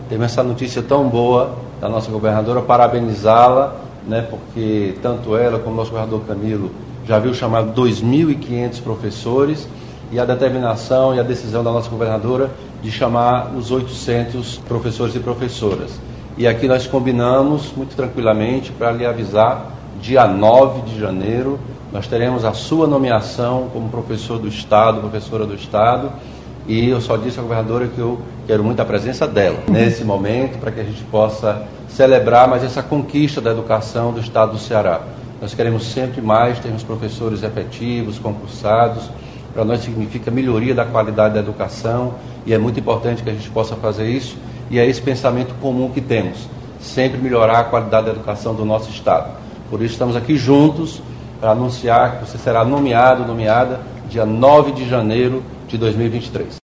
Temos essa notícia tão boa da nossa governadora, parabenizá-la, né, porque tanto ela como o nosso governador Camilo já viu chamar 2.500 professores, e a determinação e a decisão da nossa governadora de chamar os 800 professores e professoras. E aqui nós combinamos muito tranquilamente para lhe avisar, dia 9 de janeiro, nós teremos a sua nomeação como professor do Estado, professora do Estado, e eu só disse à governadora que eu quero muito a presença dela nesse momento, para que a gente possa celebrar mais essa conquista da educação do Estado do Ceará. Nós queremos sempre mais, termos professores efetivos, concursados. Para nós significa melhoria da qualidade da educação, e é muito importante que a gente possa fazer isso, e é esse pensamento comum que temos, sempre melhorar a qualidade da educação do nosso Estado. Por isso estamos aqui juntos para anunciar que você será nomeado, nomeada, dia 9 de janeiro de 2023.